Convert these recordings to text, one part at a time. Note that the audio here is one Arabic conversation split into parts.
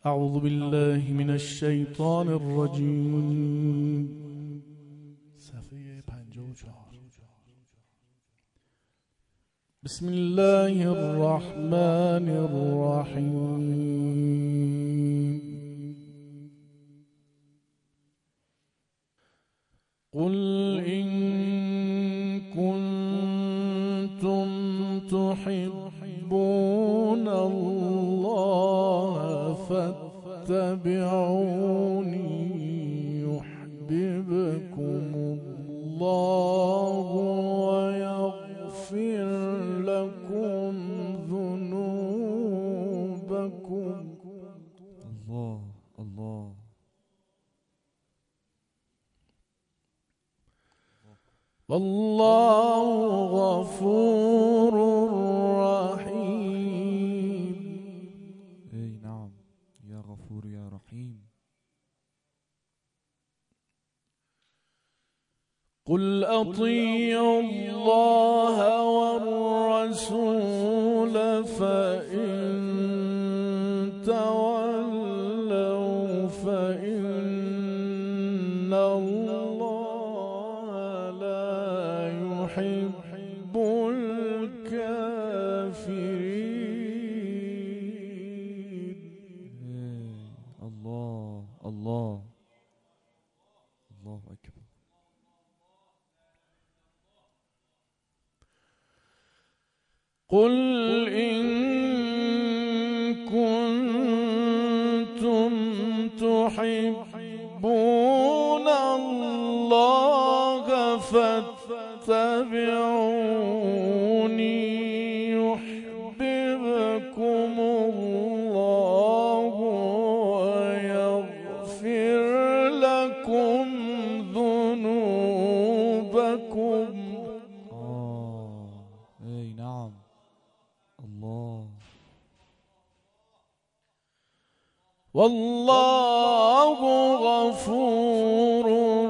أعوذ بالله من الشيطان الرجيم. صفحه 54. بسم الله الرحمن الرحيم. قل إن كنتم تحبون الله فاتبعوني يحببكم الله ويغفر لكم ذنوبكم. الله الله. والله غفور رحيم. اي نعم، يا غفور يا رحيم. قل أطيعوا الله والرسول فإن تولوا فإن الله لا يحب الكافرين. الله الله الله أكبر. قل إن كنتم تحبون الله فاتبعوني يحببكم الله ويغفر لكم ذنوبكم. اي نعم. الله. والله غفور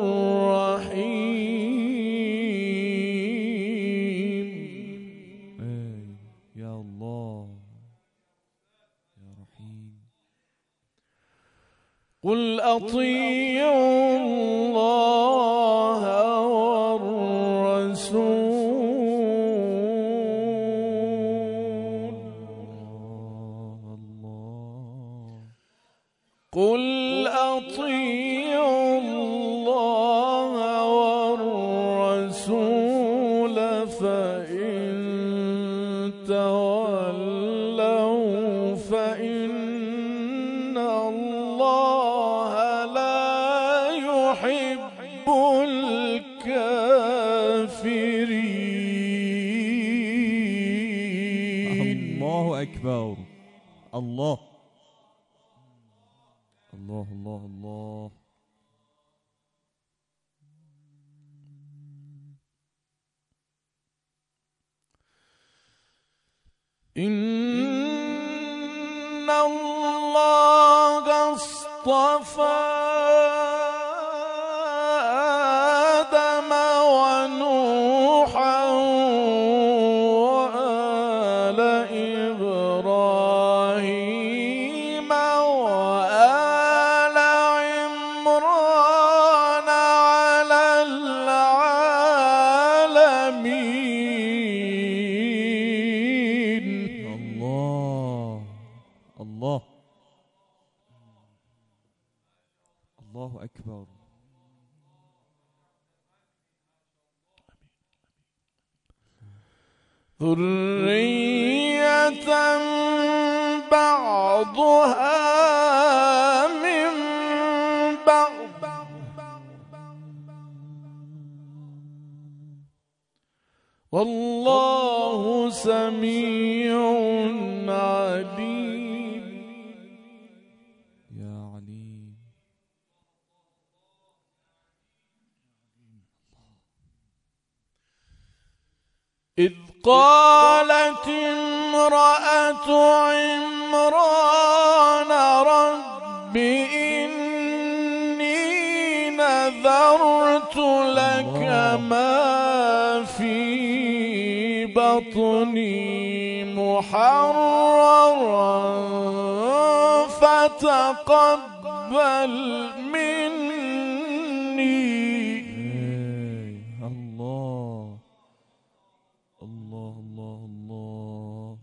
رحيم. اي يا الله يا رحيم. قل أطيعوا الله والرسول. قل أطيعوا الله والرسول فإن تولوا فإن الله لا يحب الكافرين. الله أكبر. الله الله الله الله. إن الله اصطفى آدم ونوحا وآل إبراهيم وآل عمران على العالمين. الله الله الله أكبر. ذرية بعضها من بعض والله سميع عليم. يا عليم. إذ قالت امرأة عمران رب إني نذرت لك ما في بطني محررا فتقبل مني. الله الله الله الله.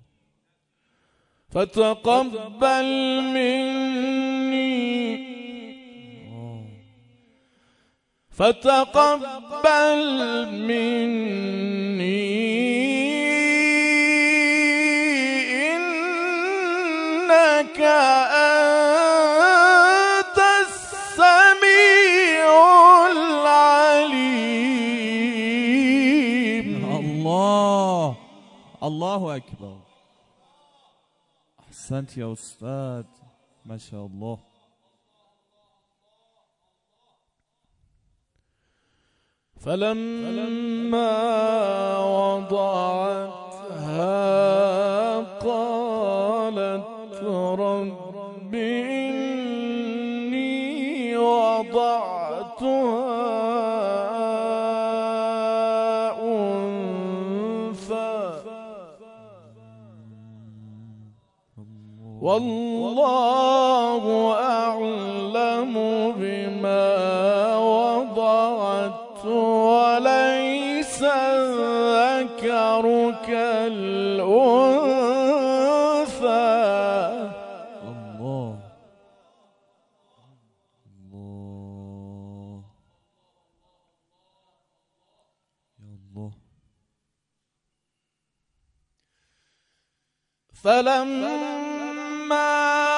فتقبل مني، فتقبل مني إنك أنت السميع العليم. الله الله أكبر. أحسنت يا أستاذ، ما شاء الله. فلما وضعتها قالت رب إني وضعتها أنثى والله أعلم بما وضعت وليس الذكر كالأنثى. الله الله يا الله. فلما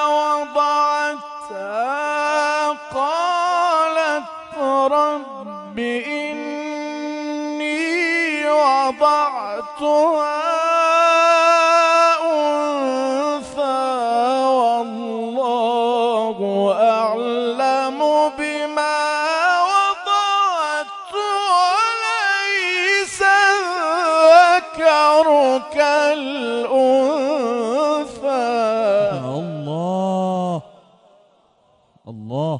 وضعتها قالت رب إني وضعتها أنثى والله أعلم بما وضعت وليس الذكر كالأنثى. الله الله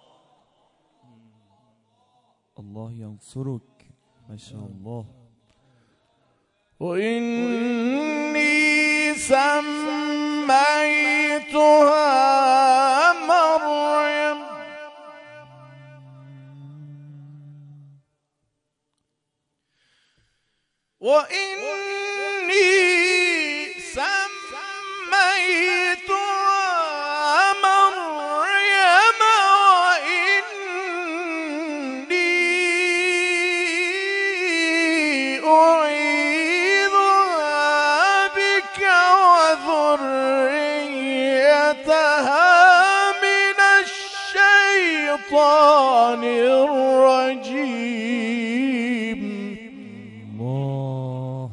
الله ينصرك، ما شاء الله. وإني سميتها مريم وإني سميتها مريم وإني أعيذها بك وذريتها من الشيطان الرجيم. الله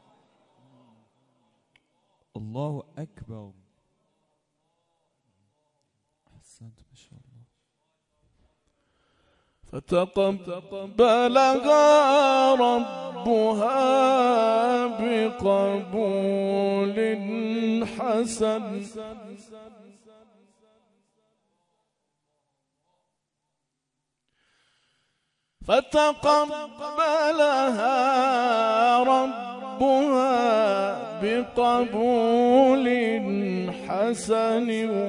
الله أكبر. أحسنت ما شاء الله. فتقبلها ربها بقبول حسن فتقبلها ربها بقبول حسن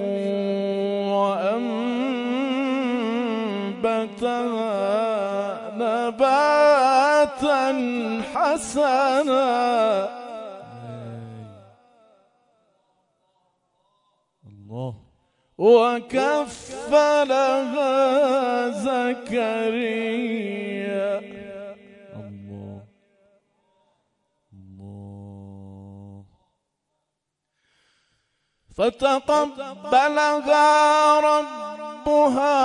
وأنبتها نباتا حسنا الله. وكفلها زكريا الله الله. فتقبلها ربها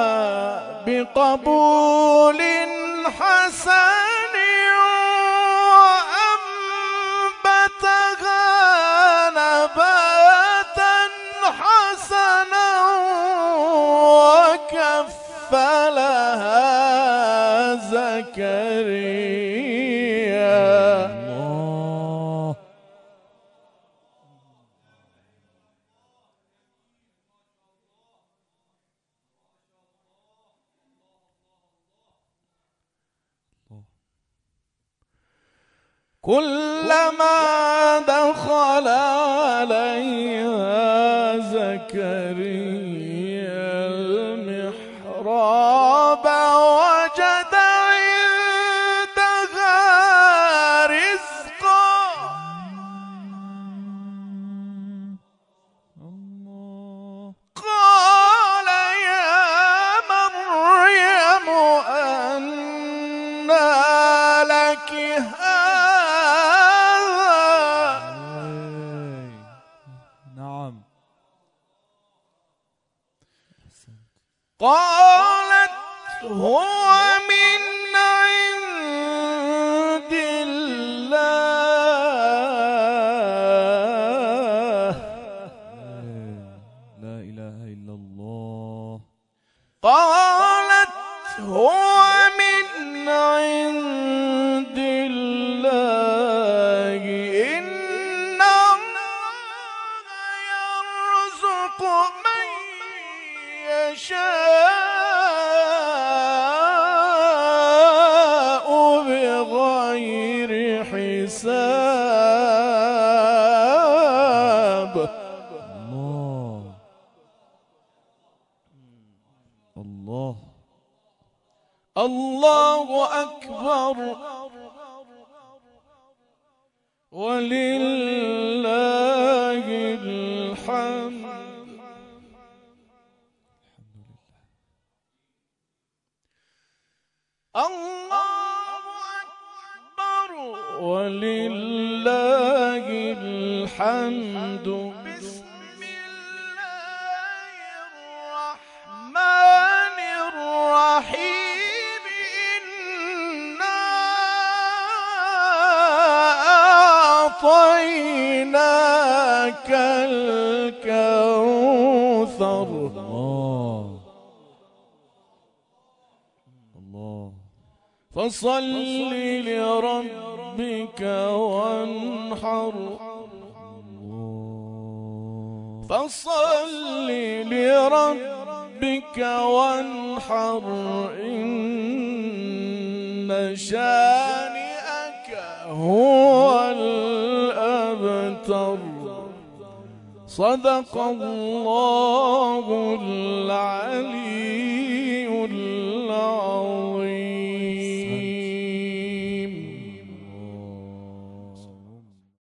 بقبول حسن وأنبتها نباتا حسنا وكفلها زكريا. الله كلما دخل عليها زكريا زكريا المحراب وجد عندها رزقا قال يا مريم أنى لك نعم. قالت هو من عند الله لا إله إلا الله. قالت هو من عند الله إن الله يرزق من يشاء بغير حساب. الله الله أكبر ولله الحمد. الله أكبر ولله الحمد. بسم الله الرحمن الرحيم إنا أعطيناك الكوثر. فصل لربك وانحر. فصل لربك وانحر إن شانئك هو الأبتر. صدق الله